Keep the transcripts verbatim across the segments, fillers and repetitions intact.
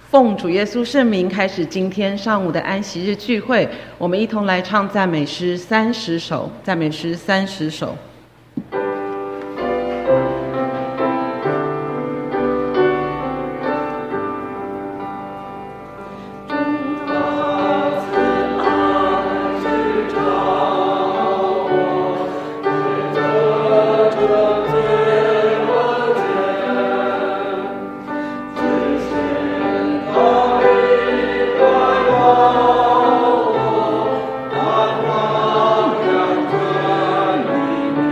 奉主耶稣圣名开始今天上午的安息日聚会，我们一同来唱赞美诗三十首，赞美诗三十首。 我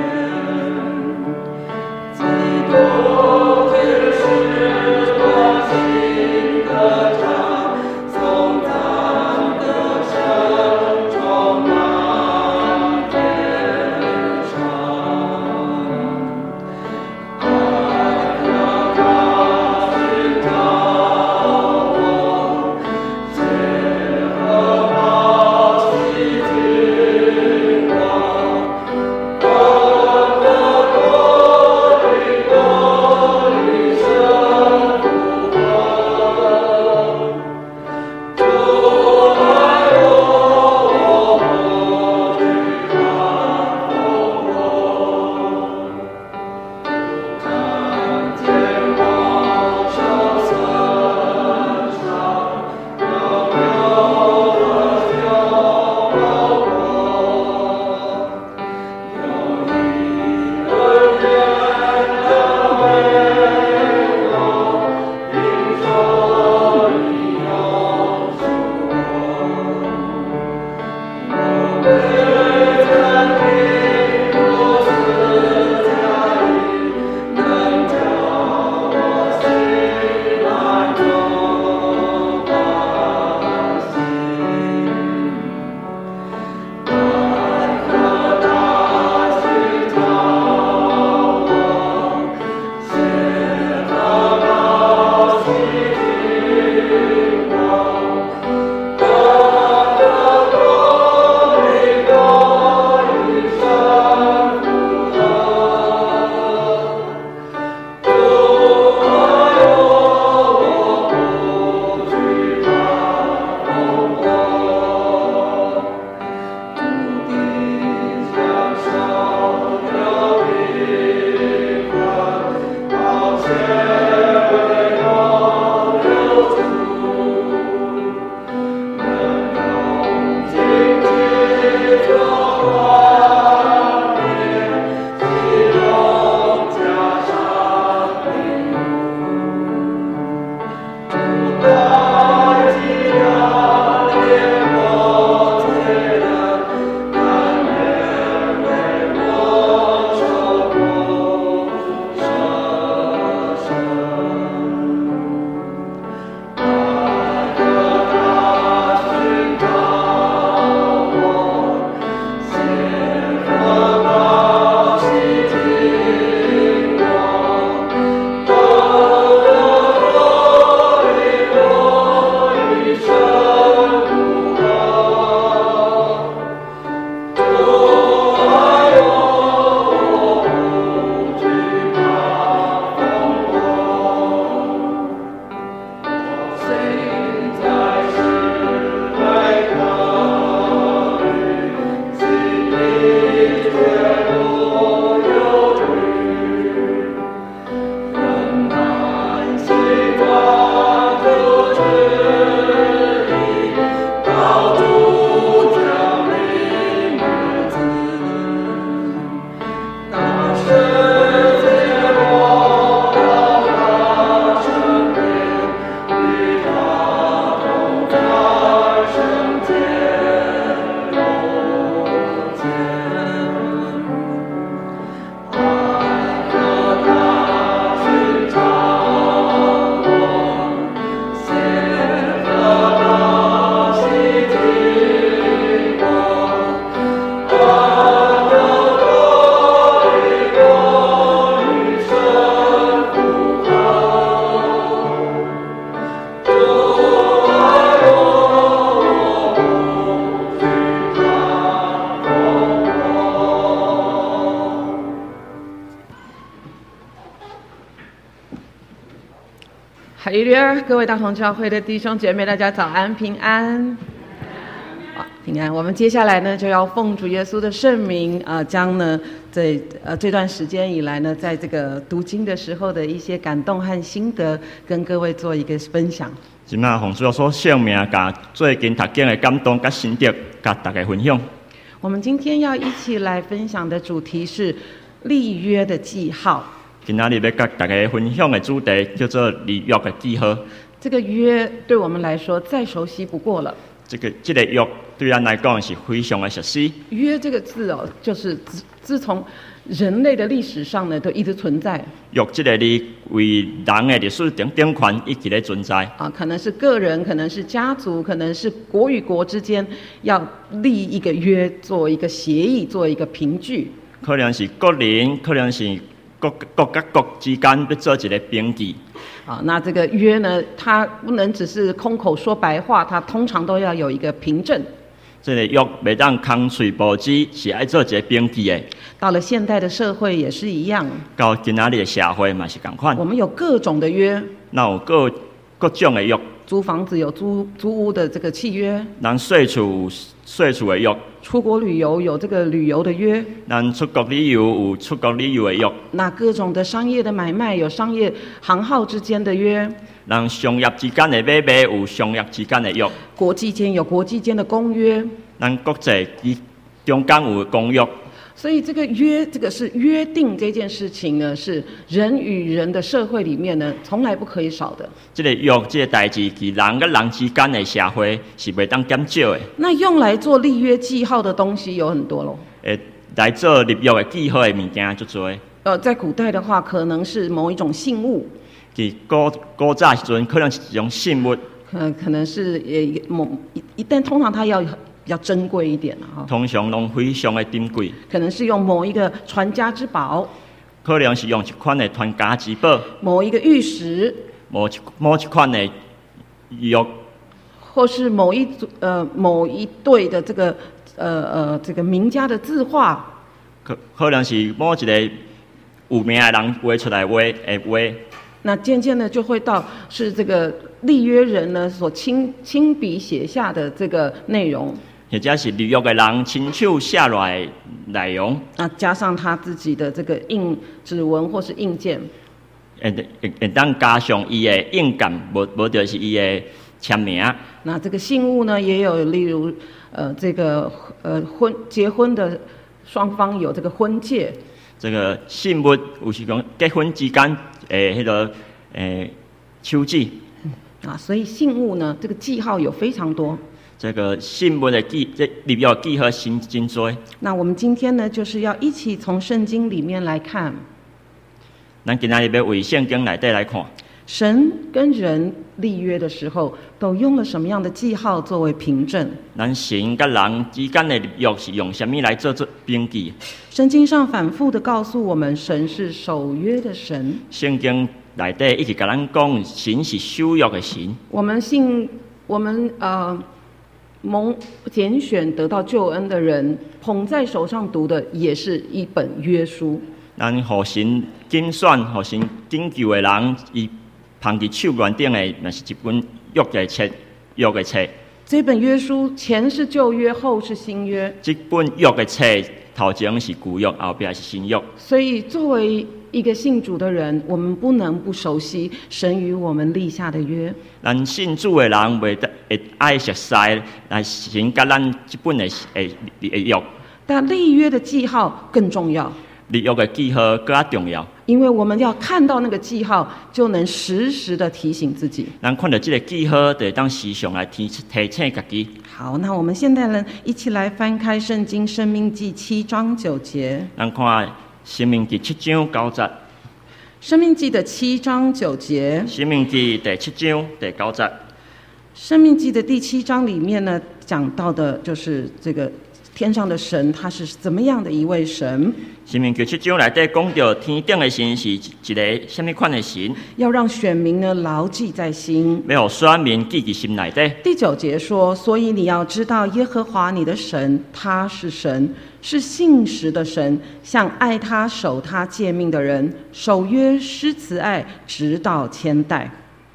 哈利路亚！各位大同教会的弟兄姐妹，大家早安，平安。啊，平安！我们接下来呢，就要奉主耶稣的圣名，呃，将呢这呃这段时间以来呢，在这个读经的时候的一些感动和心得，跟各位做一个分享。 今仔奉主耶稣圣名，甲最近读经的感动、甲心得，甲大家分享。 我们今天要一起来分享的主题是立约的记号。 今仔日要甲大家分享的主题叫做立约的记号。 这个约对我们来说再熟悉不过了。 这个这个约对咱来讲是非常的熟悉。 约这个字哦，就是自自从人类的历史上呢，都一直存在。 约这个字为人的历史顶顶权一直咧存在。 啊，可能是个人，可能是家族，可能是国与国之间要立一个约，做一个协议，做一个凭据。 可能是个人，可能是国国甲国之间要做一个凭据。 啊，那这个约呢，它不能只是空口说白话，它通常都要有一个凭证。 这个约袂当空嘴保之，是爱做一个凭据的。 到了现代的社会也是一样。 到今仔日的社会嘛是同款。 我们有各种的约。 那有各各种的约。 租房子有租租屋的这个契约。 咱税厝有税厝的约。 出国旅游有这个旅游的约。 咱出国旅游有出国旅游的约。 那各种的商业的买卖有商业行号之间的约。 咱商业之间的买卖有商业之间的约。 国际间有国际间的公约。 咱国际中间有公约。 所以这个约，这个是约定这件事情呢，是人与人的社会里面呢，从来不可以少的。 这个约，这个代志，是人跟人之间的社会是袂当减少的。 那用来做立约记号的东西有很多咯。 诶，来做立约的记号的物件足多。 呃，在古代的话，可能是某一种信物。 伫古古早时阵，可能是一种信物。 可可能是呃某一一，但通常它要比较珍贵一点啊。 通常拢非常的珍贵。 可能是用某一个传家之宝。 可能是用一款的传家之宝。 某一个玉石。 某一某一款的玉。 或是某一组呃某一对的这个呃呃这个名家的字画。 可可能是某一个有名的人画出来的画的画。 那渐渐的就会到是这个立约人呢所亲亲笔写下的这个内容。 或者是立约的人亲手写落来的内容， 啊，加上他自己的这个印指纹或是印鉴， 会会会当加上伊的印鉴，无无就是伊的签名。 那这个信物呢，也有例如呃这个呃婚结婚的双方有这个婚戒。 这个信物有时讲结婚之间诶，迄个诶手指。 啊，所以信物呢，这个记号有非常多。 这个信物的记，这立约记号真真多。 那我们今天呢，就是要一起从圣经里面来看。 咱今仔日要为圣经内底来看， 神跟人立约的时候，都用了什么样的记号作为凭证？ 咱神跟人之间的立约是用什么来做做凭据？ 圣经上反复的告诉我们，神是守约的神。 圣经内底一直甲咱讲，神是守约的神。我们信，我们呃。蒙拣选得到救恩的人，捧在手上读的也是一本约书。 咱互神拣选、互神拯救的人，伊捧伫手内顶的，那是一本约的册，约的册。 这本约书前是旧约，后是新约。 这本约的册头前是旧约，后边是新约。 所以，作为一个信主的人，我们不能不熟悉神与我们立下的约。 咱信主的人袂得会爱熟悉，来神甲咱这本的诶约。 但立约的记号更重要。 立约的记号更加重要。 因为我们要看到那个记号，就能时时的提醒自己。 咱看到这个记号，就当时常来提提醒自己。 好，那我们现在呢，一起来翻开圣经《申命记》七章九节。 咱看《申命记》七章九节。《 申命记》的七章九节。 《申命记》第七章第九节。《 申命记》的第七章里面呢，讲到的就是这个天上的神，他是怎么样的一位神？ 申命记七章内底讲到天顶的神是一个什么款的神？ 要让选民呢牢记在心， 要让选民记在心内底。 第九节说：所以你要知道耶和华你的神，他是神，是信实的神，向爱他、守他诫命的人，守约施慈爱，直到千代。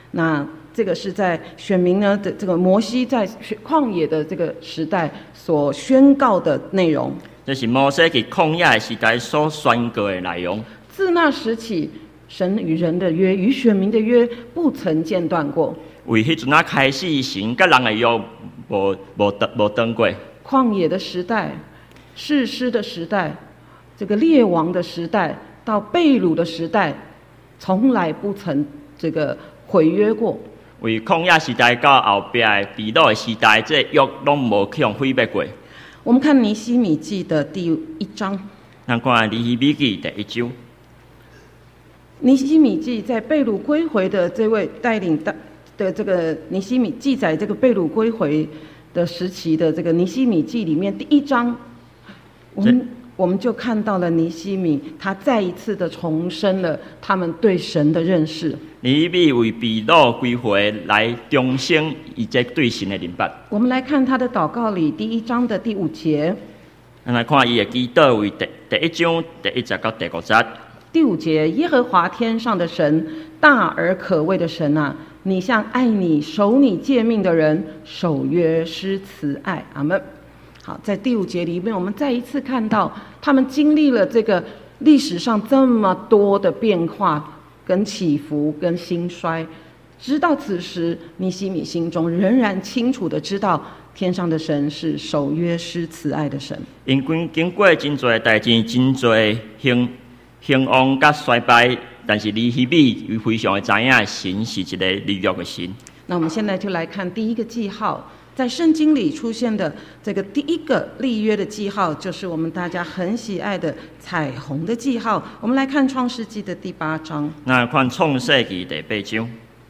那这个是在选民呢的这个摩西在旷野的这个时代所宣告的内容。 这是摩西伫旷野的时代所宣告的内容。 自那时起，神与人的约，与选民的约，不曾间断过。 为迄阵啊开始，神甲人的约无无断无断过。 旷野的时代，士师的时代，这个列王的时代，到被掳的时代，从来不曾这个毁约过。 为旷野时代到后壁的被掳的时代，这约拢无去用毁灭过。 我们看尼希米记的第一章。 咱看尼希米记第一章。 尼希米记在被掳归回的这位带领的的这个尼希米记载这个被掳归回的时期的这个尼希米记里面第一章，我们我们就看到了尼希米他再一次的重申了他们对神的认识。 尼希米为被掳归回来重申伊这对神的认识。 我们来看他的祷告里第一章的第五节。 咱来看伊的祈祷为第第一章第一节到第五节。 第五节，耶和华天上的神，大而可畏的神啊，你向爱你、守你诫命的人守约施慈爱。阿们。好，在第五节里面，我们再一次看到他们经历了这个历史上这么多的变化、跟起伏、跟兴衰，直到此时，尼希米心中仍然清楚的知道，天上的神是守约施慈爱的神。 因经经过真多代志，真多兴兴旺甲衰败，但是尼希米非常的知影，神是一个立约的神。 那我们现在就来看第一个记号，在圣经里出现的这个第一个立约的记号，就是我们大家很喜爱的彩虹的记号。我们来看创世纪的第八章。 那看创世纪第八章。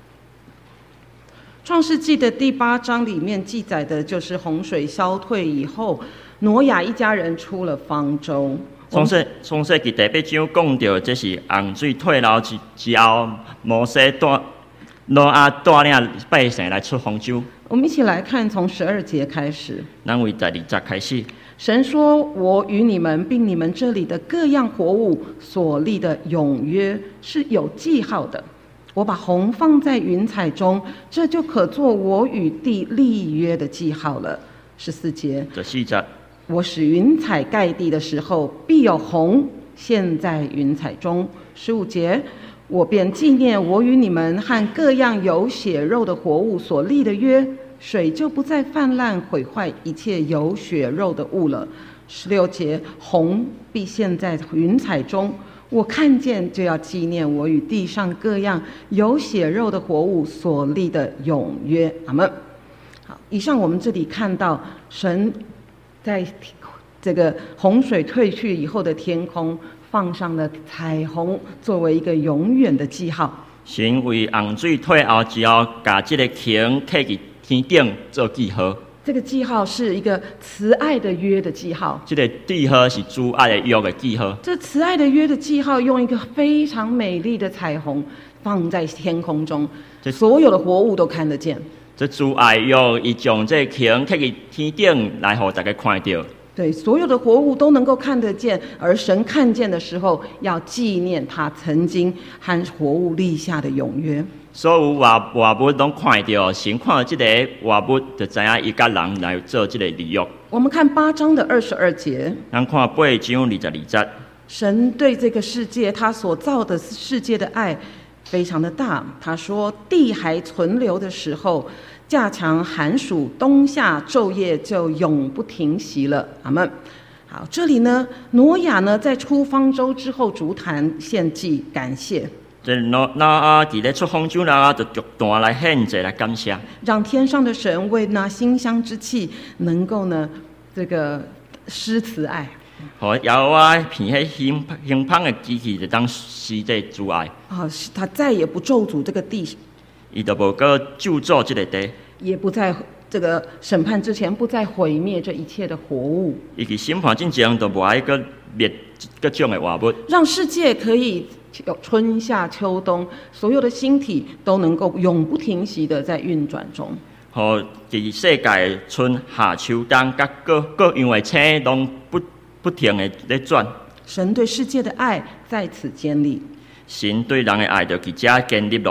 创世纪的第八章里面记载的就是洪水消退以后，挪亚一家人出了方舟。 创世创世纪第八章讲到，这是洪水退了之之后，摩西带挪亚带领百姓来出方舟。 我们一起来看，从十二节开始。 咱为第二节开始。 神说：“我与你们并你们这里的各样活物所立的永约是有记号的。我把虹放在云彩中，这就可做我与地立约的记号了。”十四节。 十四节。 我使云彩盖地的时候，必有虹现在云彩中。十五节。我便纪念我与你们和各样有血肉的活物所立的约，水就不再泛滥毁坏一切有血肉的物了。十六节，虹必现在云彩中，我看见就要纪念我与地上各样有血肉的活物所立的永约。阿们。好，以上我们这里看到神在这个洪水退去以后的天空放上了彩虹，作为一个永远的记号。 神为洪水退后之后，把这个星刻在天顶做记号。 这个记号是一个慈爱的约的记号。 这个记号是主爱的约的记号。 这慈爱的约的记号用一个非常美丽的彩虹放在天空中，所有的活物都看得见。 这主爱约，伊将这星刻在天顶来，让大家看到。 对，所有的活物都能够看得见，而神看见的时候，要纪念他曾经和活物立下的永约。 所有活活物都看到，神看到这个活物，就知影伊甲人来做这个立约。 我们看八章的二十二节。 咱看八章二十二节。 神对这个世界，他所造的世界的爱非常的大。他说，地还存留的时候，加强寒暑，冬夏昼夜就永不停息了。阿们。好，这里呢，挪亚呢在出方舟之后筑坛献祭感谢。 这挪亚伫咧出方舟啦，就逐段来献祭来感谢， 让天上的神为那馨香之气能够呢这个施慈爱。 好，摇啊片迄香香香的机器就当施这主爱。 啊，他再也不咒诅这个地。 伊就无个救助这个地， 也不在这个审判之前，不再毁灭这一切的活物。 伊去审判之前，都无爱个灭各种的活物， 让世界可以有春夏秋冬，所有的星体都能够永不停息的在运转中。 好，伫世界春夏秋冬，甲各各样的车拢不不停的在转。 神对世界的爱在此建立， 神对人的爱就伫遮建立咯。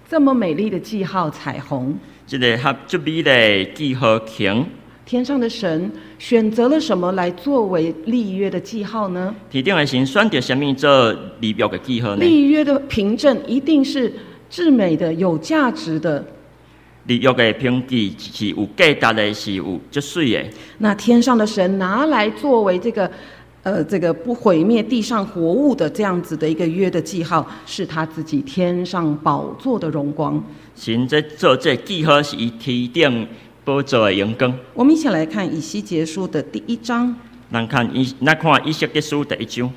这么美丽的记号彩虹， 这个合足美的记号擎， 天上的神选择了什么来作为立约的记号呢？ 天顶的神选择什么做立约的记号呢？ 立约的凭证一定是至美的、有价值的。 立约的凭据是有价值的，是有足水的。 那天上的神拿来作为这个，呃，这个不毁灭地上活物的这样子的一个约的记号，是他自己天上宝座的荣光。 神在做这记号是伊天顶宝座的荣光。 我们一起来看以西结书的第一章。 咱看以，咱看以西结书第一章。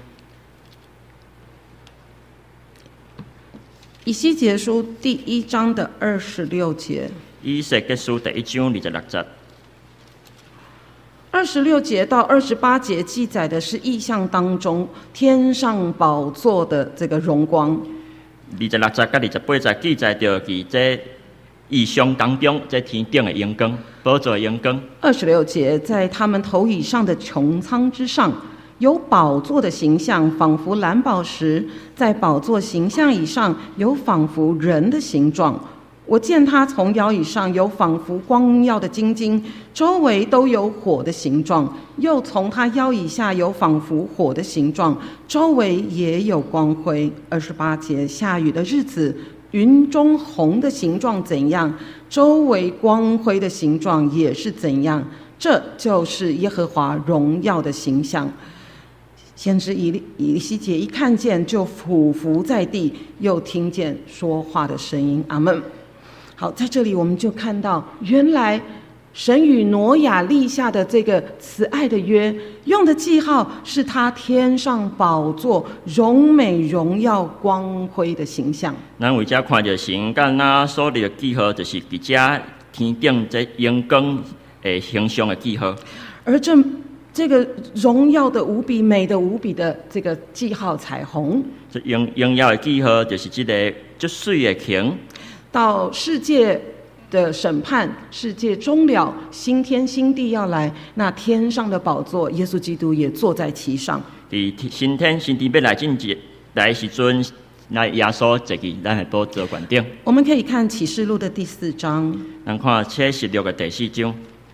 以西结书第一章的二十六节。 以西结书第一章二十六节。 二十六节到二十八节记载的是意象当中天上宝座的这个荣光。 二十六节到二十八节记载着伫这意象当中，这天顶的荣光，宝座的荣光。 二十六节，在他们头以上的穹苍之上，有宝座的形象，仿佛蓝宝石；在宝座形象以上，有仿佛人的形状。我见他从摇椅上有仿佛光耀的晶晶，周围都有火的形状；又从他腰以下有仿佛火的形状，周围也有光辉。二十八节，下雨的日子，云中红的形状怎样，周围光辉的形状也是怎样。这就是耶和华荣耀的形象。先知以以西结一看见就俯伏在地，又听见说话的声音。阿们。好，在这里我们就看到，原来神与挪亚立下的这个慈爱的约，用的记号是他天上宝座荣美荣耀光辉的形象。 咱为遮看着神甲咱所立的记号，就是伫遮天顶这阳光的形象的记号。 而这这个荣耀的无比、美的无比的这个记号彩虹， 这荣荣耀的记号就是这个足水的擎。 到世界的审判，世界终了，新天新地要来，那天上的宝座，耶稣基督也坐在其上。 伫新天新地要来进节来的时阵，那耶稣坐伫咱的宝座权顶。 我们可以看启示录的第四章。 咱看启示录的第四章。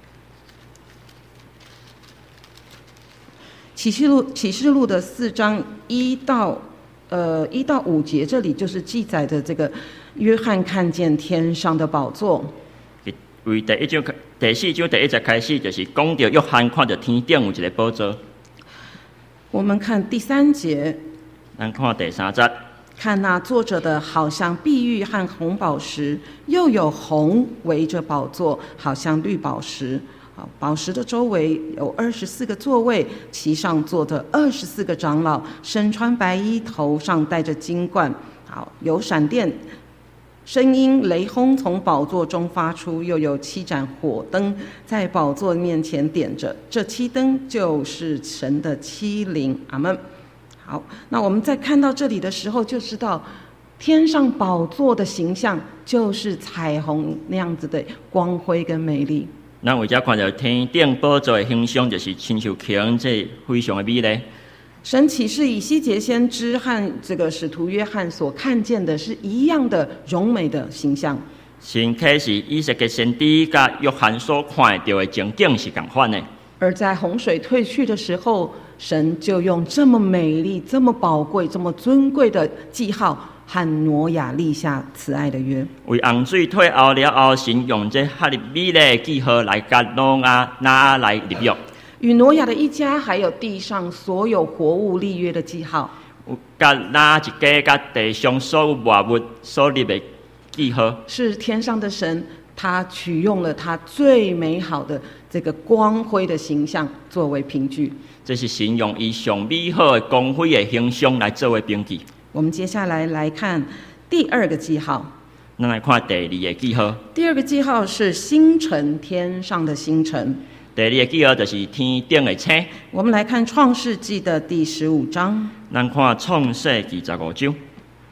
启示录启示录的四章一到呃一到五节，这里就是记载的这个约翰看见天上的宝座。 为第一章第四章第一节开始，就是讲到约翰看到天顶有一个宝座。 我们看第三节。 咱看第三节。 看那坐着的好像碧玉和红宝石，又有红围着宝座，好像绿宝石。宝石的周围有二十四个座位，其上坐着二十四个长老，身穿白衣，头上戴着金冠。好，有闪电、声音、雷轰从宝座中发出，又有七盏火灯在宝座面前点着。这七灯就是神的七灵。阿们。好，那我们在看到这里的时候，就知道天上宝座的形象就是彩虹那样子的光辉跟美丽。 咱为遮看到天顶宝座的形象，就是亲像擎，这非常的美丽。 神启示以西结先知和这个使徒约翰所看见的是一样的荣美的形象。 神启示以西结先知甲约翰所看到的情景是同款的。 而在洪水退去的时候，神就用这么美丽、这么宝贵、这么尊贵的记号，和挪亚立下慈爱的约。 为洪水退后了后，神用这哈利美丽的记号来甲挪亚拿来立约， 与挪亚的一家还有地上所有活物立约的记号， 甲拿一家甲地上所有万物所立的记号， 是天上的神，他取用了他最美好的这个光辉的形象作为凭据。 这是神用伊上美好的光辉的形象来作为凭据。 我们接下来来看第二个记号。 咱来看第二个记号。 第二个记号是星辰，天上的星辰。 第二个记号就是天顶的星。 我们来看创世纪的第十五章。 咱看创世纪十五章。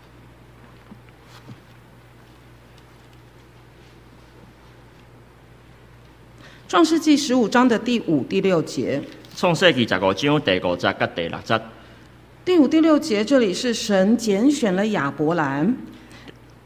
创世纪十五章的第五、第六节。 创世纪十五章第五节甲第六节。 第五、第六节，这里是神拣选了亚伯兰。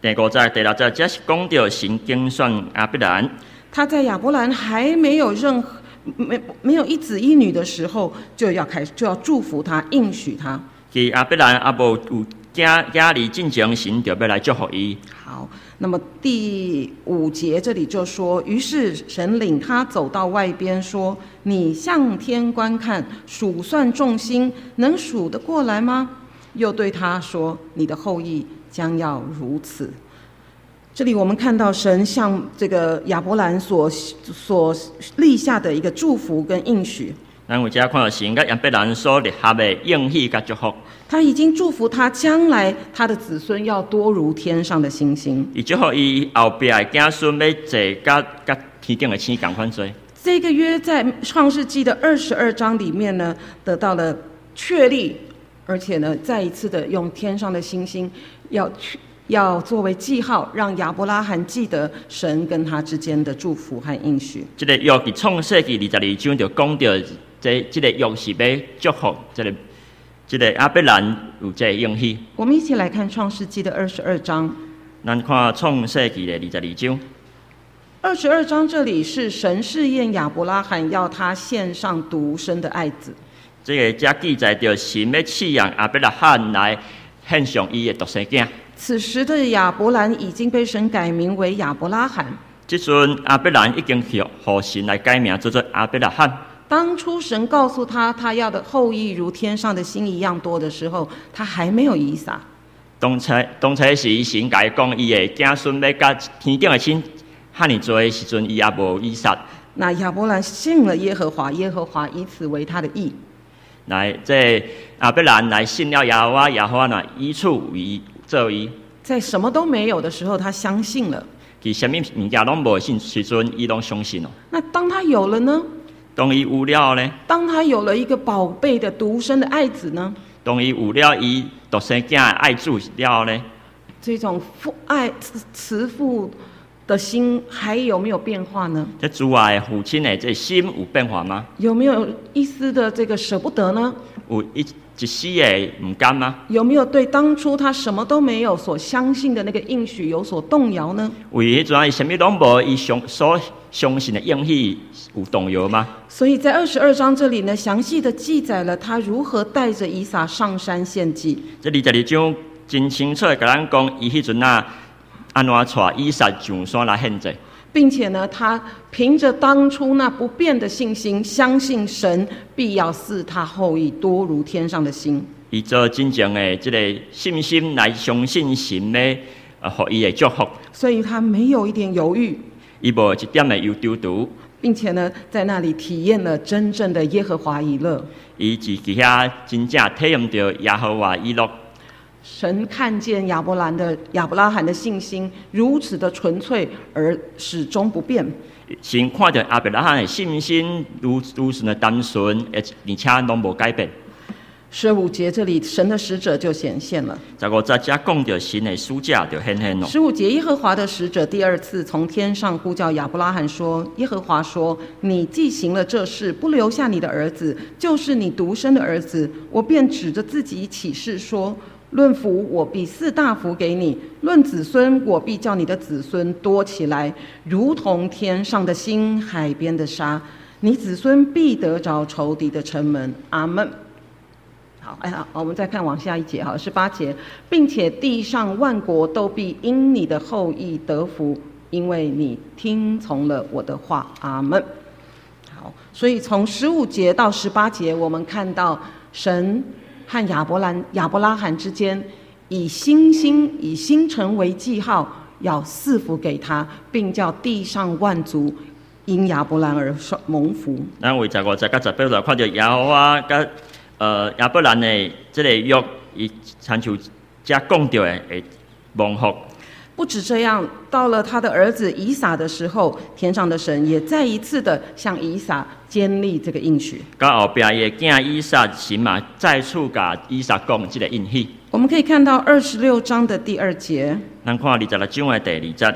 第五节、第六节，这是讲到神拣选亚伯兰。 他在亚伯兰还没有任何没没有一子一女的时候，就要开始就要祝福他，应许他。 其亚伯兰也无有囝囝儿进前，神就要来祝福伊。 好，那么第五节这里就说，于是神领他走到外边，说：“你向天观看，数算众星，能数得过来吗？”又对他说：“你的后裔将要如此。”这里我们看到神向这个亚伯兰所所立下的一个祝福跟应许。 咱有遮看到神甲亚伯兰所立下的应许甲祝福。 他已经祝福他将来他的子孙要多如天上的星星。 伊祝福伊后壁的子孙要坐甲甲天顶的星同款多。 这个约在创世纪的二十二章里面呢，得到了确立，而且呢，再一次的用天上的星星要去。要作为记号，让亚伯拉罕记得神跟他之间的祝福和应许。 这个约伫创世纪二十二章就讲到，这这个约是要祝福这个这个亚伯兰有这个应许。 我们一起来看创世纪的二十二章。 咱看创世纪的二十二章。 二十二章这里是神试验亚伯拉罕，要他献上独生的爱子。 这个则记载着神要试验亚伯拉罕来献上伊的独生囝。 此时的亚伯兰已经被神改名为亚伯拉罕。 这阵亚伯兰已经去互神来改名做做亚伯拉罕。 当初神告诉他，他要的后裔如天上的星一样多的时候，他还没有以撒。 当初当初时神甲伊讲，伊的子孙要甲天顶的星遐尼多的时阵，伊也无以撒。 那亚伯兰信了耶和华，耶和华以此为他的义。 来，这亚伯兰来信了耶和华，耶和华呢以此为做伊。 在什么都没有的时候，他相信了。 其什么物件拢无信时阵，伊拢相信哦。 那当他有了呢？ 当伊有了呢？ 当他有了一个宝贝的独生的爱子呢？ 当伊有了伊独生囝的爱子了呢？ 这种父爱慈父的心还有没有变化呢？ 这主爱的父亲的这心有变化吗？ 有没有一丝的这个舍不得呢？ 有一一丝的唔甘吗？ 有没有对当初他什么都没有所相信的那个应许有所动摇呢？ 为迄阵伊什么拢无，伊相所相信的应许有动摇吗？ 所以在二十二章这里呢，详细的记载了他如何带着以撒上山献祭。 这二十二章真清楚的甲咱讲，伊迄阵啊安怎带以撒上山来献祭。 并且呢，他凭着当初那不变的信心，相信神必要赐他后裔多如天上的星。 伊做真正的这个信心来相信神的，呃，互伊的祝福。 所以他没有一点犹豫， 伊无一点的忧丢丢， 并且呢，在那里体验了真正的耶和华以乐。 伊是伫遐真正体验到耶和华以乐。 神看见亚伯兰的亚伯拉罕的信心如此的纯粹而始终不变， 神看到亚伯拉罕的信心如如此的单纯，而且拢无改变。 十五节这里，神的使者就显现了。 十五节才讲到神的使者就显现了。 十五节，耶和华的使者第二次从天上呼叫亚伯拉罕说：“耶和华说，你既行了这事，不留下你的儿子，就是你独生的儿子，我便指着自己起誓说。论福，我必赐大福给你；论子孙，我必叫你的子孙多起来，如同天上的星、海边的沙。你子孙必得着仇敌的城门。”阿们。好，哎呀，我们再看往下一节，好，十八节，并且地上万国都必因你的后裔得福，因为你听从了我的话。阿们。好，所以从十五节到十八节，我们看到神和亚伯兰、亚伯拉罕之间，以星星、以星辰为记号，要赐福给他，并叫地上万族因亚伯兰而蒙福。 咱为十五节到十八节看到耶和华甲呃亚伯兰的这个约，伊参像遮讲到的会蒙福。 不止这样，到了他的儿子以撒的时候，天上的神也再一次的向以撒坚立这个应许。 到后边伊的囝以撒，神嘛再次甲以撒讲这个应许。 我们可以看到二十六章的第二节。 咱看二十六章的第二节。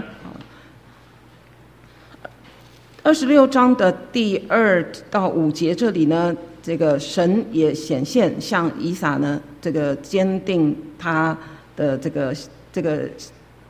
二十六章的第二到五节这里呢，这个神也显现，向以撒呢这个坚定他的这个这个。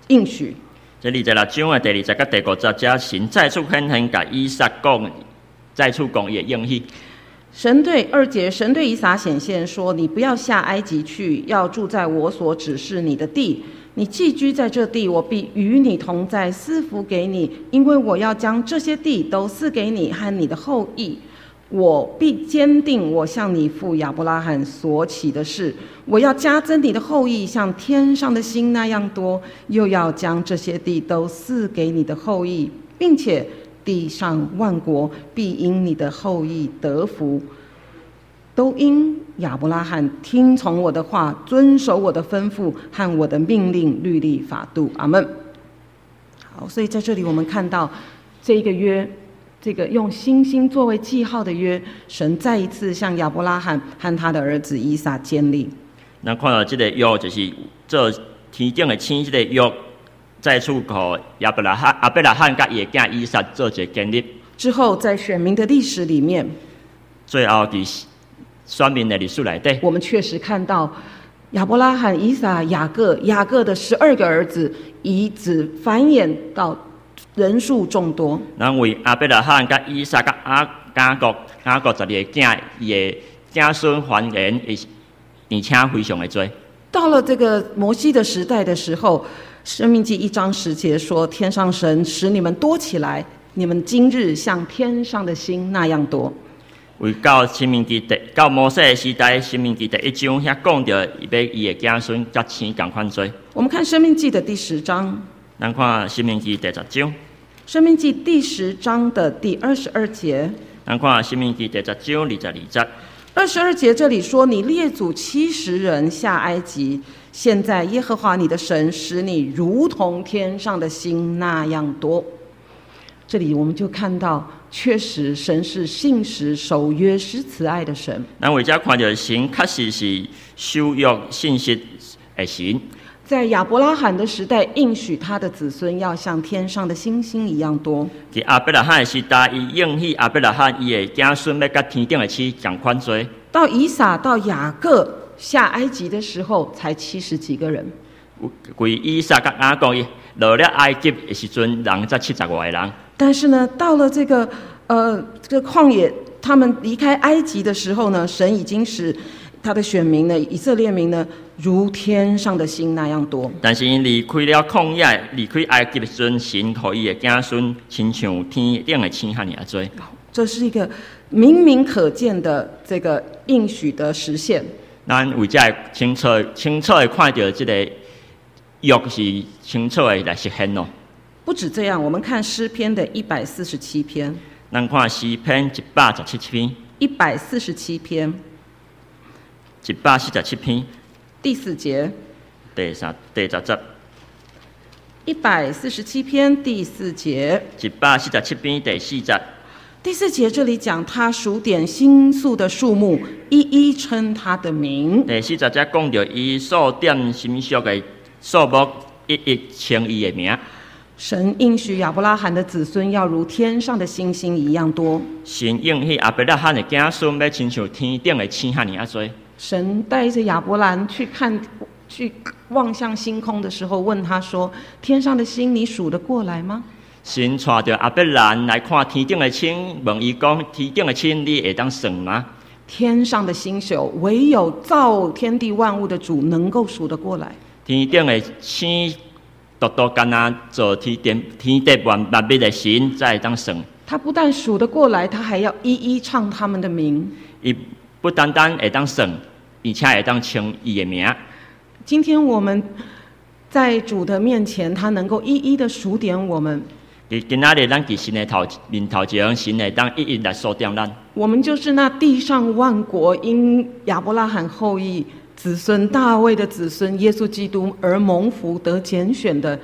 应许。 这二十六章的第二十甲第五十节，神再次显现，甲以撒讲，再次讲伊的应许。 神对二节，神对以撒显现说：“你不要下埃及去，要住在我所指示你的地。你寄居在这地，我必与你同在，赐福给你，因为我要将这些地都赐给你和你的后裔。我必坚定我向你父亚伯拉罕所起的事，我要加增你的后裔，像天上的星那样多，又要将这些地都赐给你的后裔，并且地上万国必因你的后裔得福，都因亚伯拉罕听从我的话，遵守我的吩咐和我的命令、律例、法度。阿们。好，所以在这里我们看到这个约，这个用星星作为记号的约，神再一次向亚伯拉罕和他的儿子以撒建立。 咱看到这个约，就是做天顶的星，这个约再次和亚伯拉罕、亚伯拉罕甲伊的囝以撒做一个建立。 之后，在选民的历史里面， 最后伫选民的历史内底， 我们确实看到亚伯拉罕、以撒、雅各、雅各的十二个儿子，以子繁衍到人数众多。 咱为亚伯拉罕、甲以撒、甲雅雅各、雅各十二个囝，伊的子孙繁衍，而且非常的多。 到了这个摩西的时代的时候，申命记一章十节说：“天上神使你们多起来，你们今日像天上的星那样多。” 为到申命记第到摩西的时代，申命记第一章遐讲到，伊要伊的子孙甲星同款多。 我们看申命记的第十章。 咱看申命记第十章。 申命记第十章的第二十二节。 咱看申命记第十章二十二节。 二十二节这里说：“你列祖七十人下埃及，现在耶和华你的神使你如同天上的星那样多。”这里我们就看到，确实神是信实、守约、施慈爱的神。 咱为遮看到神确实是守约信实的神。 在亚伯拉罕的时代，应许他的子孙要像天上的星星一样多。 在亚伯拉罕的时代，伊应许亚伯拉罕伊的子孙要甲天顶的星同款多。 到以撒到雅各下埃及的时候，才七十几个人。 为以撒甲雅各落了埃及的时阵，人才七十外个人。 但是呢，到了这个呃这个旷野，他们离开埃及的时候呢，神已经使他的选民呢，以色列民呢，如天上的星那样多。 但是因离开了旷野，离开埃及的时阵，神互伊的子孙亲像天顶的星遐尔多。 这是一个明明可见的这个应许的实现。 咱为遮清楚清楚的看到这个约是清楚的来实现咯。 不止这样，我们看诗篇的一百四十七篇。 咱看诗篇一百十七篇。 一百四十七篇。 一百四十七篇。 第四节。 第三第十节。 一百四十七篇第四节。 一百四十七篇第四节。 第四节这里讲他数点星宿的数目，一一称他的名。 第四节则讲到伊数点星宿的数目，一一称伊的名。 神应许亚伯拉罕的子孙要如天上的星星一样多。 神应许亚伯拉罕的子孙要亲像天顶的星遐尔多。 神带着亚伯兰去看、去望向星空的时候，问他说：“天上的星，你数得过来吗？” 神带着亚伯兰来看天顶的星，问伊讲：“天顶的星，你会当算吗？” 天上的星宿，唯有造天地万物的主能够数得过来。 天顶的星。独独干那做天地天地万万物的神，才会当算。 他不但数得过来，他还要一一唱他们的名。 伊不单单会当算，而且会当称伊的名。 今天我们在主的面前，他能够一一的数点我们。 今仔日咱伫神的头面头前，神会当一一来数点咱。 我们就是那地上万国因亚伯拉罕后裔。子孙大卫的子孙耶稣基督而蒙福得拣选的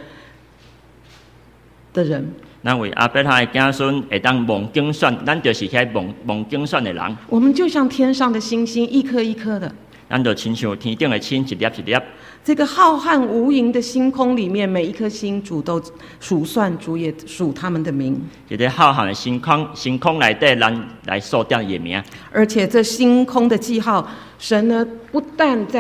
的人， 咱为亚伯拉罕的子孙会当蒙拣选，咱就是遐蒙蒙拣选的人。 我们就像天上的星星，一颗一颗的。 咱就亲像天顶的星，一粒一粒。 这个浩瀚无垠的星空里面，每一颗星主都数算，主也数他们的名。 一个浩瀚的星空，星空内底，咱来数点伊的名。 而且这星空的记号，神呢不但在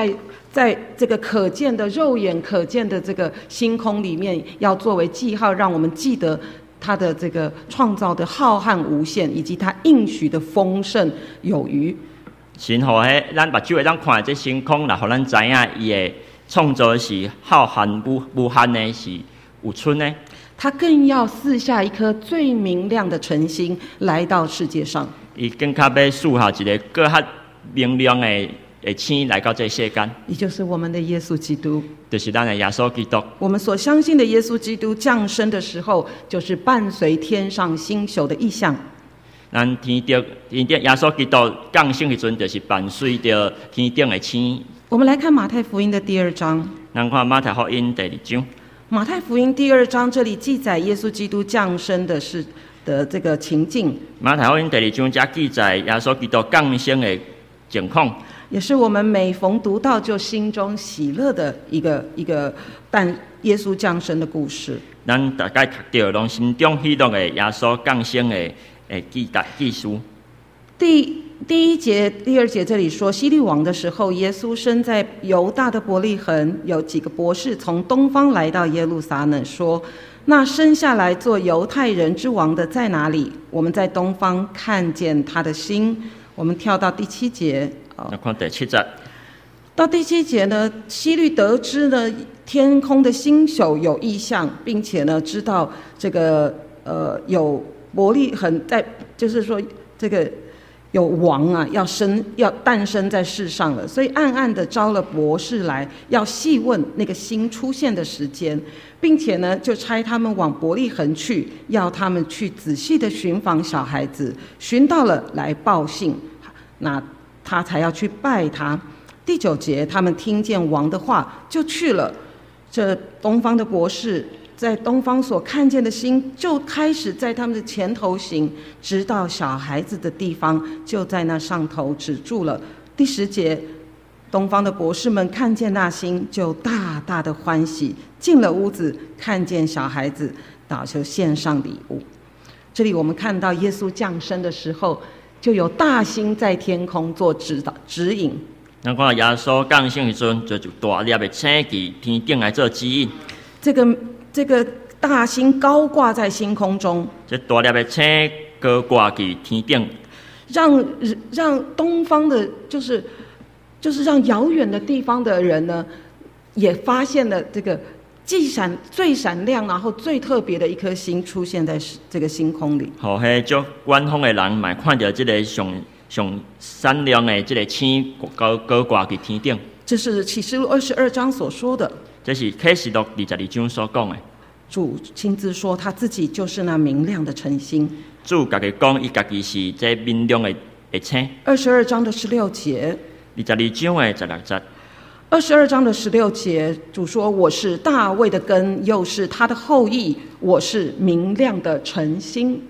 在这个可见的肉眼可见的这个星空里面，要作为记号，让我们记得他的这个创造的浩瀚无限，以及他应许的丰盛有余。 神互迄咱目睭会当看这星空，来互咱知影伊的创造是浩瀚无无限的，是有春的。 他更要赐下一颗最明亮的晨星来到世界上。 伊更较要赐下一个更较明亮的的星来到这世间， 也就是我们的耶稣基督， 就是咱的耶稣基督。 我们所相信的耶稣基督降生的时候，就是伴随天上星宿的意象。 咱天顶天顶耶稣基督降生时阵，就是伴随着天顶的星。 我们来看马太福音的第二章。 咱看马太福音第二章。 马太福音第二章这里记载耶稣基督降生的是的这个情境。 马太福音第二章才记载耶稣基督降生的情况， 也是我们每逢读到就心中喜乐的一个一个但耶稣降生的故事。 咱大概读到拢心中喜乐的耶稣降生的诶记载记述。 第第一节、第二节这里说，希律王的时候，耶稣生在犹大的伯利恒，有几个博士从东方来到耶路撒冷，说：“那生下来做犹太人之王的在哪里？我们在东方看见他的星。”我们跳到第七节。 那看第七节。 到第七节呢，希律得知呢天空的星宿有异象，并且呢知道这个呃有伯利恒在，就是说这个有王啊要生要诞生在世上了，所以暗暗的招了博士来，要细问那个星出现的时间，并且呢就差他们往伯利恒去，要他们去仔细的寻访小孩子，寻到了来报信，那他才要去拜他。第九节，他们听见王的话就去了。这东方的博士在东方所看见的星，就开始在他们的前头行，直到小孩子的地方，就在那上头止住了。第十节，东方的博士们看见那星，就大大的欢喜，进了屋子，看见小孩子，打就献上礼物。这里我们看到耶稣降生的时候，就有大星在天空做指导指引。 咱看耶稣降生时阵，就有大粒的星伫天顶来做指引。 这个这个大星高挂在星空中， 这大粒的星高挂伫天顶， 让让东方的，就是就是让遥远的地方的人呢，也发现了这个既闪最闪亮，然后最特别的一颗星出现在这个星空里。 好，迄足远方的人嘛看到这个上上闪亮的这个星高高挂伫天顶。 这是启示录二十二章所说的。 这是启示录二十二章所讲的。 主亲自说，他自己就是那明亮的晨星。 主家己讲，伊家己是这明亮的的星。 二十二章的十六节。 二十二章的十六节。 二十二章的十六节，主说：“我是大卫的根，又是他的后裔，我是明亮的晨星。”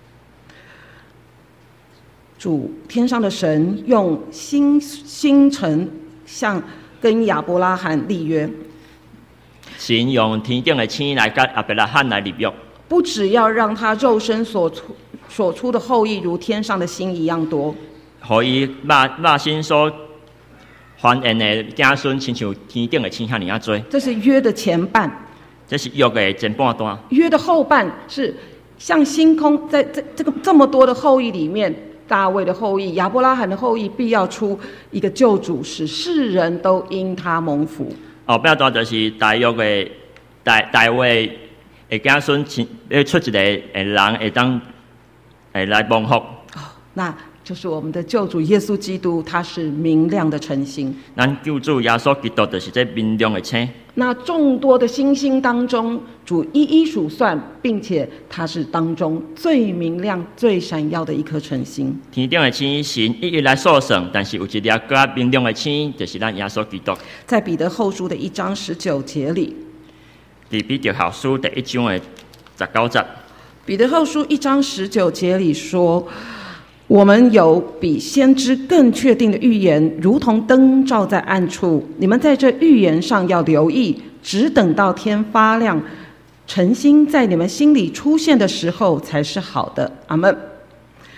主天上的神用星星辰向跟亚伯拉罕立约， 神用天顶的星来跟亚伯拉罕来立约， 不只要让他肉身所出所出的后裔如天上的星一样多， 可以肉肉身所繁衍的子孙，亲像天顶的星遐尼啊多。 这是约的前半， 这是约的前半段。 约的后半是像星空，在这这个这么多的后裔里面。大卫的后裔、亚伯拉罕的后裔，必要出一个救主，使世人都因他蒙福。 后边段就是大约的大大卫的子孙，要出一个人会当会来蒙福。 哦，那就是我们的救主耶稣基督，他是明亮的晨星。 咱救主耶稣基督就是这明亮的星。 那众多的星星当中，主一一数算，并且它是当中最明亮、最闪耀的一颗晨星。 天顶的星神一一来数算，但是有一粒更加明亮的星，就是咱耶稣基督。 在彼得后书的一章十九节里， 伫彼得后书第一章的十九节， 彼得后书一章十九节里说。我们有比先知更确定的预言，如同灯照在暗处。你们在这预言上要留意，只等到天发亮，晨星在你们心里出现的时候，才是好的。阿们。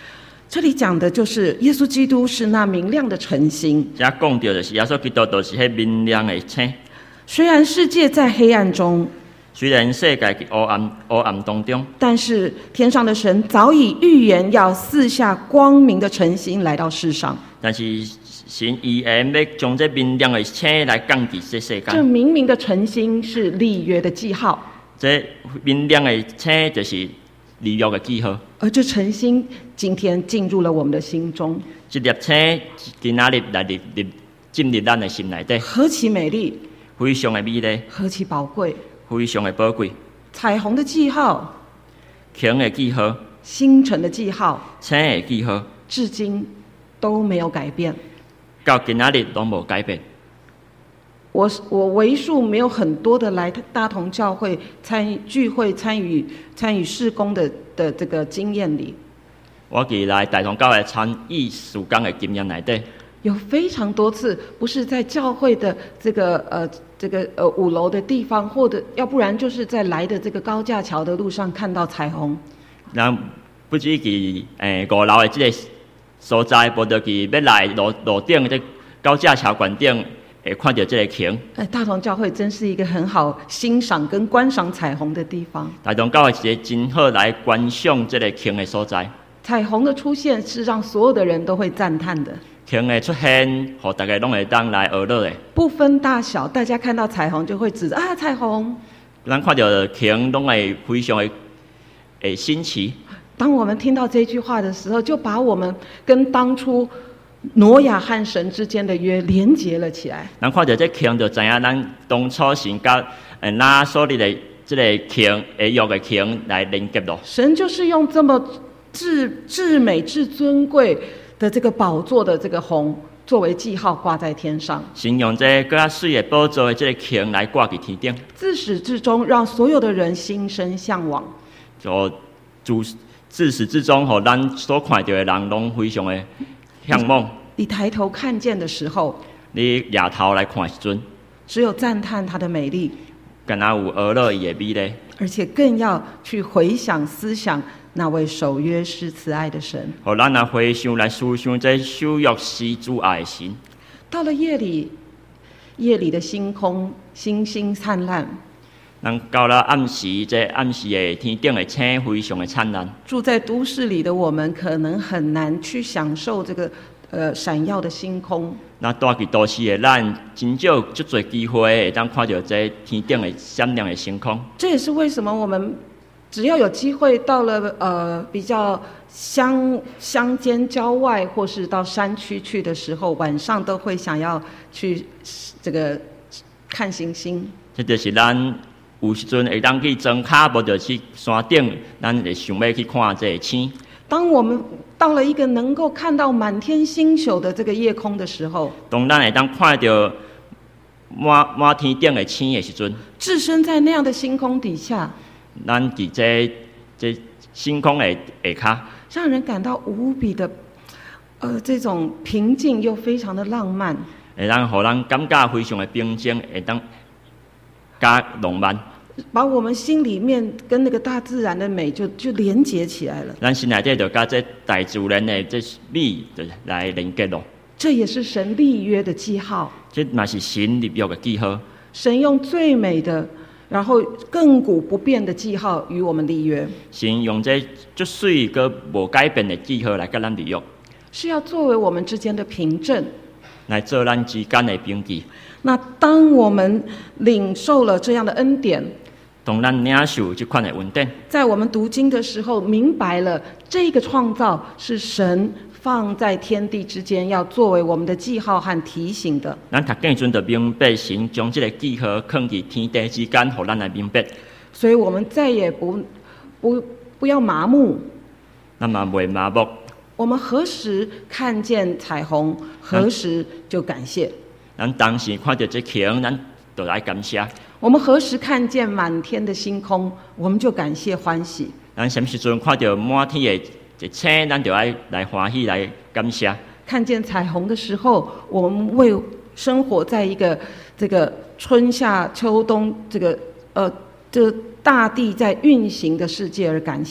这里讲的就是耶稣基督是那明亮的晨星。 这讲到就是耶稣基督就是迄明亮的星。 虽然世界在黑暗中， 虽然世界在黑暗黑暗当中， 但是天上的神早已预言要四下光明的晨星来到世上。 但是神预言要将这明亮的星来降伫这世这间。 明明的晨星是立约的记号， 这明亮的星就是立约的记号。 而这晨星今天进入了我们的心中， 这粒星今仔日来入入进入咱的心内底， 何其美丽， 非常的美丽， 何其宝贵！ 非常的宝贵。 彩虹的记号， 星的记号， 星辰的记号， 星的记号， 至今都没有改变。 到今仔日都无改变。 我我为数没有很多的来大同教会参与聚会、参与参与事工的的这个经验里， 我记来大同教会参与事工的经验内底， 有非常多次不是在教会的这个呃这个呃五楼的地方，或者要不然就是在来的这个高架桥的路上看到彩虹。 咱不止伫诶五楼的这个所在，无就伫要来路路顶这高架桥管顶，会看到这个星。 哎，大同教会真是一个很好欣赏跟观赏彩虹的地方。 大同教会是一个真好来观赏这个星的所在。 彩虹的出现是让所有的人都会赞叹的。 星的出现，互大家拢会当来娱乐的。 不分大小，大家看到彩虹就会指啊彩虹。 咱看到星，拢会非常的诶新奇。 当我们听到这句话的时候，就把我们跟当初挪亚和神之间的约连结了起来。 咱看到这星，就知影咱当初神甲诶那所立的这个星，会约的星来连接咯。 神就是用这么至至美、至尊贵的这个宝座的这个虹，作为记号挂在天上。 神用这更较水的宝座的这个星来挂伫天顶， 自始至终让所有的人心生向往。 就自自始至终，互咱所看到的人拢非常的向往。 你抬头看见的时候， 你抬头来看的时阵， 只有赞叹它的美丽， 敢若有俄勒伊的美丽， 而且更要去回想、思想那位守约施慈爱的神。 互咱来回想来思想这守约施主爱的神。 到了夜里，夜里的星空星星灿烂。 咱到了暗时，这暗时的天顶的星非常的灿烂。 住在都市里的我们，可能很难去享受这个呃闪耀的星空。 那住伫都市的咱，真少足侪机会会当看到这天顶的闪亮的星空。 这也是为什么我们只要有机会到了呃比较乡乡间郊外，或是到山区去的时候，晚上都会想要去这个看星星。 这就是咱有时阵会当去庄脚，无就去山顶，咱会想要去看这个星。 当我们到了一个能够看到满天星宿的这个夜空的时候， 当咱会当看到满满天顶的星的时阵， 置身在那样的星空底下， 咱伫这这星空的下骹， 让人感到无比的呃这种平静又非常的浪漫， 会当互咱感觉非常的平静，会当加浪漫。 把我们心里面跟那个大自然的美就就连结起来了。 咱心内底就甲这大自然的这美就来连接咯。 这也是神立约的记号。 这嘛是神立约的记号。 神用最美的，然后亘古不变的记号与我们立约。 神用这最水个无改变的记号来甲咱立约， 是要作为我们之间的凭证， 来做咱之间的凭据。 那当我们领受了这样的恩典， 当咱领受这款的恩典， 在我们读经的时候，明白了这个创造是神放在天地之间，要作为我们的记号和提醒的。 咱读经阵就明白神将这个记号放伫天地之间，互咱来明白。 所以我们再也不不不要麻木。 那么袂麻木。 我们何时看见彩虹，何时就感谢。 咱当时看到这星，咱就来感谢。 我们何时看见满天的星空，我们就感谢欢喜。 咱什么时阵看到满天的一星，咱就来来欢喜来感谢。 看见彩虹的时候，我们为生活在一个这个春夏秋冬这个呃这个大地在运行的世界而感谢。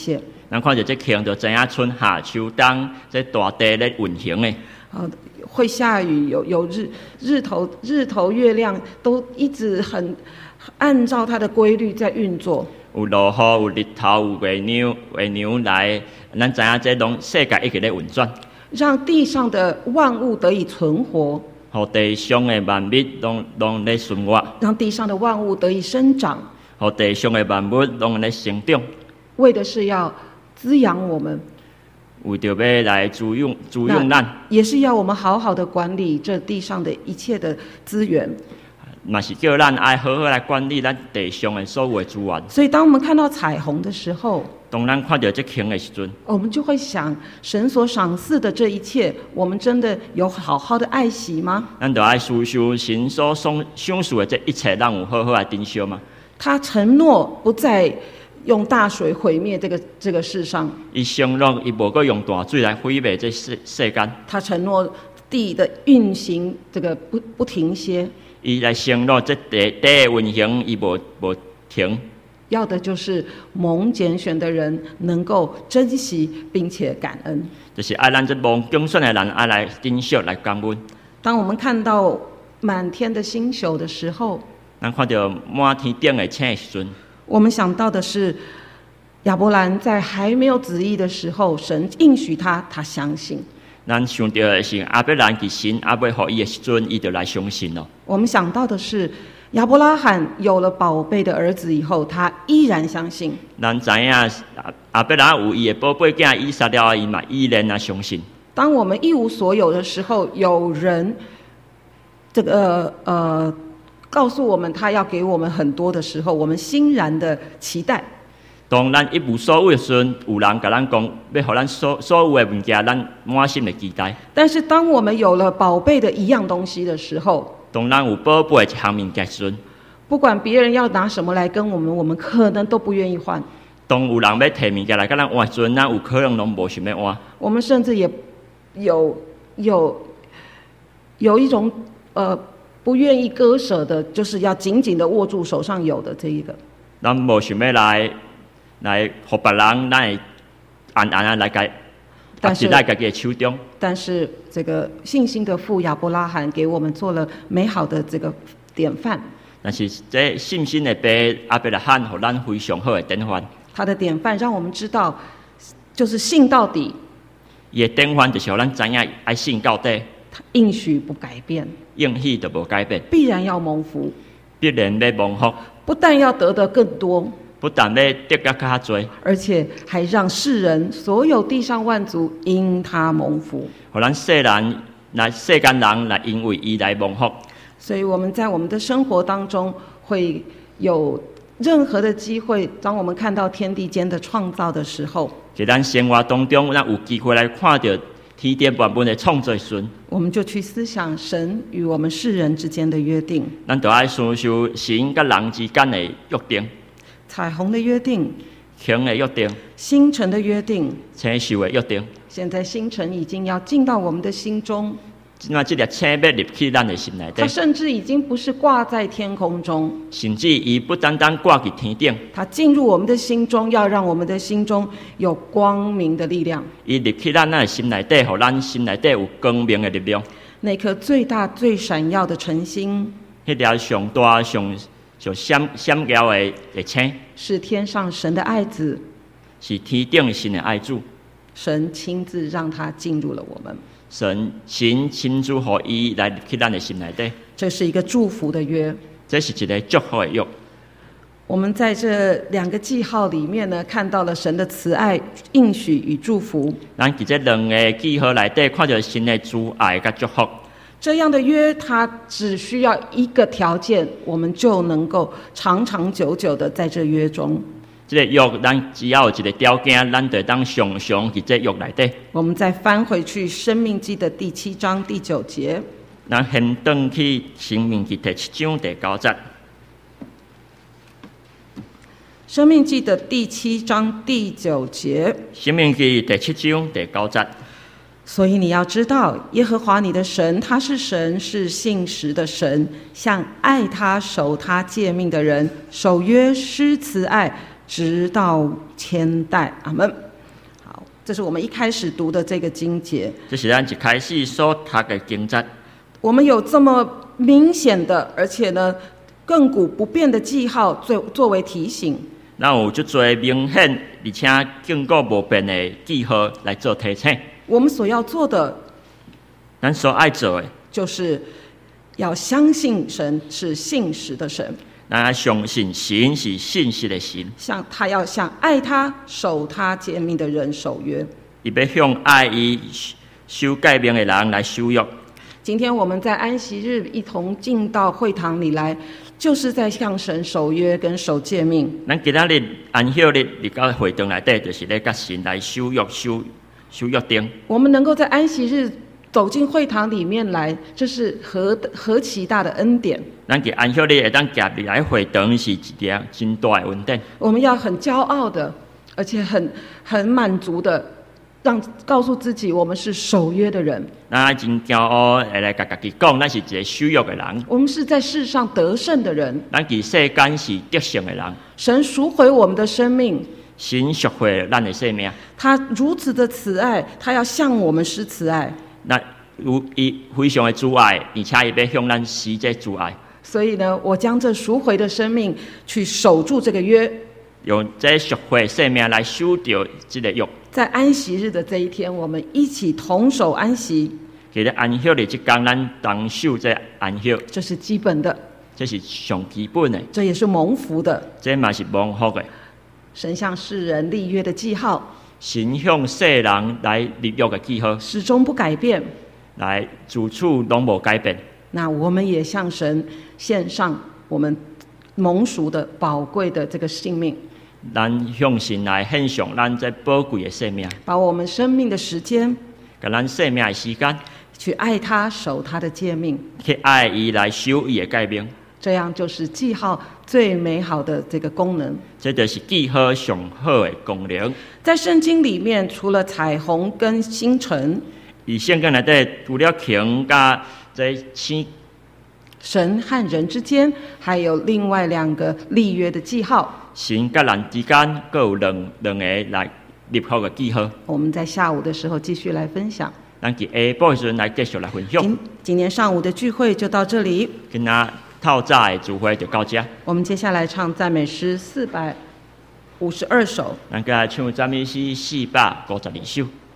咱看到这庆就知影春夏秋冬这大地咧运行的。 呃，会下雨，有有日日头日头月亮都一直很按照它的规律在运作。 有落雨，有日头，有月亮，月亮来，咱知影这拢世界一直咧运转， 让地上的万物得以存活， 互地上的万物拢拢咧顺活， 让地上的万物得以生长， 互地上的万物拢咧成长， 为的是要滋养我们， 为着要来滋养滋养咱， 也是要我们好好的管理这地上的一切的资源。 嘛是叫咱爱好好来管理咱地上的所有的资源。 所以，当我们看到彩虹的时候， 当咱看到这庆的时阵， 我们就会想，神所赏赐的这一切，我们真的有好好的爱惜吗？ 咱就爱思想神所赏赏赐的这一切，咱有好好来珍惜吗？ 他承诺不再用大水毁灭这个这个世上， 伊承诺伊无搁用大水来毁灭这世世间。 他承诺地的运行这个不不停歇。 伊来承诺这地地的运行，伊无无停。 要的就是蒙拣选的人能够珍惜并且感恩， 就是爱咱这蒙拣选的人爱来珍惜来感恩。 当我们看到满天的星宿的时候， 咱看到满天顶的星的时阵， 我们想到的是亚伯兰在还没有子意的时候，神应许他，他相信。 咱想到的是亚伯兰其神还未予伊的时阵，伊就来相信咯。 我们想到的是亚伯拉罕有了宝贝的儿子以后，他依然相信。 咱知影亚伯兰有伊的宝贝囝以撒了，伊嘛依然啊相信。 当我们一无所有的时候，有人这个呃告诉我们他要给我们很多的时候，我们欣然的期待。 当咱一无所有的时阵，有人甲咱讲要互咱所所有的物件，咱满心的期待。 但是当我们有了宝贝的一样东西的时候， 当咱有宝贝的一项物件时阵， 不管别人要拿什么来跟我们，我们可能都不愿意换。 当有人要摕物件来甲咱换时阵，咱有可能拢无想要换。 我们甚至也有有有一种呃不愿意割舍的，就是要紧紧的握住手上有的这一个。 咱无想要来来互别人，咱会安安啊来甲，但是在家己的手中。 但是这个信心的父亚伯拉罕给我们做了美好的这个典范。 但是这信心的爸亚伯拉罕，互咱非常好的典范。 他的典范让我们知道，就是信到底。 伊的典范就是互咱知影爱信到底。 他应许不改变， 应许就无改变， 必然要蒙福， 必然要蒙福。 不但要得的更多， 不但要得到较多， 而且还让世人所有地上万族因他蒙福。 互咱世人来世间人来因为伊来蒙福。 所以我们在我们的生活当中会有任何的机会，当我们看到天地间的创造的时候， 在咱生活当中，咱有机会来看到天地万物的创造时， 我们就去思想神与我们世人之间的约定。 咱就爱思想神甲人之间的约定， 彩虹的约定， 星的约定， 星辰的约定， 星宿的约定。 现在星辰已经要进到我们的心中， 今仔这粒星要入去咱的心内底， 它甚至已经不是挂在天空中， 甚至伊不单单挂在天顶， 它进入我们的心中，要让我们的心中有光明的力量。 伊入去咱的心内底，互咱心内底有光明的力量。 那颗最大最闪耀的晨星， 迄条上大上上闪闪耀的的星， 是天上神的爱子， 是天顶神的爱子。 神亲自让他进入了我们。 神神亲自予伊来入去咱的心内底， 这是一个祝福的约， 这是一个祝福的约。 我们在这两个记号里面呢，看到了神的慈爱、应许与祝福。 咱伫这两个记号内底看到神的慈爱甲祝福。 这样的约，它只需要一个条件，我们就能够长长久久的在这约中。 这个约，咱只要有一个条件，咱就当常常伫这约内底。 我们再翻回去《申命记》的第七章第九节。 咱先转去《申命记》第七章第九节。《 申命记》的第七章第九节。 《申命记》第七章第九节。 所以你要知道，耶和华你的神，他是神，是信实的神，向爱他、守他诫命的人，守约施慈爱，直到千代。阿们。 这是我们一开始读的这个经节。 这是咱一开始所读的经节。 我们有这么明显的，而且呢亘古不变的记号作作为提醒。 咱有足多明显而且亘古无变的记号来做提醒。 我们所要做的， 咱所爱做的， 就是要相信神是信实的神。 咱相信神是信实的神， 像他要向爱他、守他诫命的人守约。 伊要向爱伊、守诫命的人来守约。 今天我们在安息日一同进到会堂里来，就是在向神守约跟守诫命。 咱今仔日安息日入到会堂内底，就是咧甲神来守约、守守约定。 我们能够在安息日走进会堂里面来，这是何何其大的恩典！ 咱伫安息日会当夹入来会堂，是一件真大的恩典。 我们要很骄傲的，而且很很满足的，让告诉自己，我们是守约的人。 咱真骄傲，会来甲家己讲，咱是一个守约的人。 我们是在世上得胜的人。 咱伫世间是得胜的人。 神赎回我们的生命。 神赎回咱的生命。 他如此的慈爱，他要向我们施慈爱。 那有伊非常的主爱，而且伊要向咱施这主爱。 所以呢，我将这赎回的生命去守住这个约， 用这赎回生命来守住这个约。 在安息日的这一天，我们一起同守安息。 其实安息日这天，咱同守这安息， 这是基本的， 这是上基本的， 这也是蒙福的， 这嘛是蒙福的。 神向世人立约的记号， 神向世人来立约的记号， 始终不改变， 来自处拢无改变。 那我们也向神献上我们蒙赎的宝贵的这个性命， 咱向神来献上咱这宝贵的生命， 把我们生命的时间， 甲咱生命的时间， 去爱他、守他的诫命， 去爱伊来守伊的诫命。 这样就是记号最美好的这个功能。 这就是记号上好的功能。 在圣经里面，除了彩虹跟星辰， 以圣经内底除了星甲这星， 神和人之间还有另外两个立约的记号。 神甲人之间各有两两个来立约的记号。 我们在下午的时候继续来分享。 咱伫下晡时阵来继续来分享。 今今天上午的聚会就到这里。 今仔透早的聚会就到这。 我们接下来唱赞美诗四百五十二首。 咱甲唱赞美诗四百五十二首。